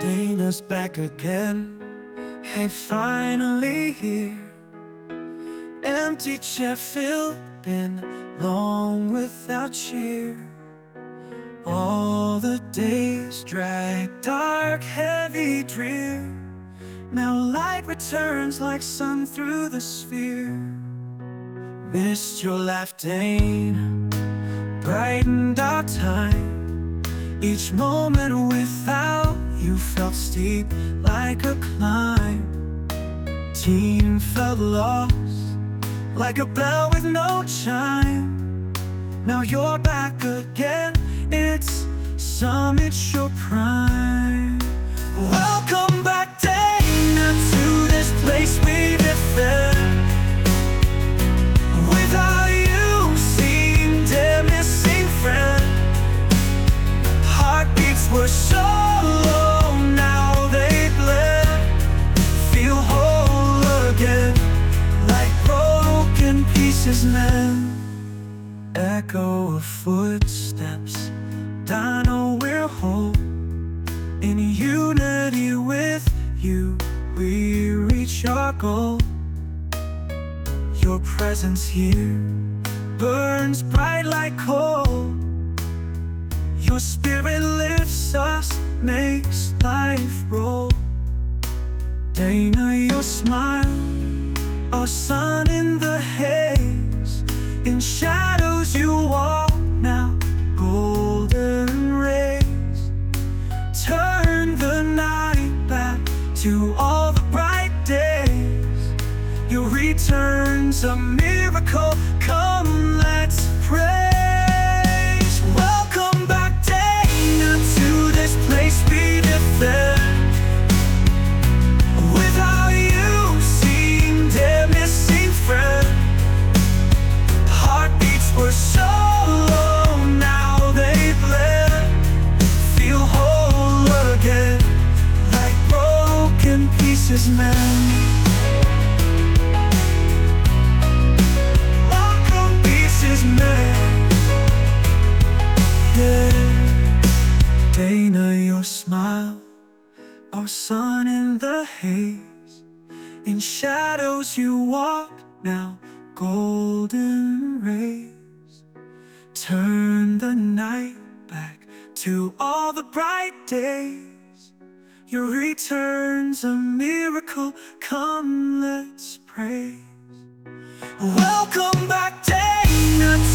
Dana's back again. Hey, finally here. Empty chair filled, been long without cheer. All the days drag dark, heavy, drear. Now light returns like sun through the sphere. Missed your laugh, Dane, brightened our time. Each moment without you felt steep like a climb. Team felt lost like a bell with no chime. Now you're back again, it's summit your prime. Welcome back, Dana, to this place we defend. Without you seemed a missing friend. Heartbeats were so low, now they bled. Feel whole again, like broken pieces mend. Echo of footsteps, I know we're whole. In unity with you, we reach our goal. Your presence here burns bright like coal. Your spirit lifts us, makes life roll. Dana, your smile, a sun in the haze. In shadows you walk now, golden rays. Turn the night back to all the bright days. Your return's a miracle, come let's praise. Welcome back, Dana, to this place we defend. Without you seemed a missing friend. Heartbeats were so low, now they bled. Feel whole again, like broken pieces mend. Dana, your smile, our sun in the haze. In shadows you walk now, golden rays. Turn the night back to all the bright days. Your return's a miracle, come let's praise. Welcome back, Dana,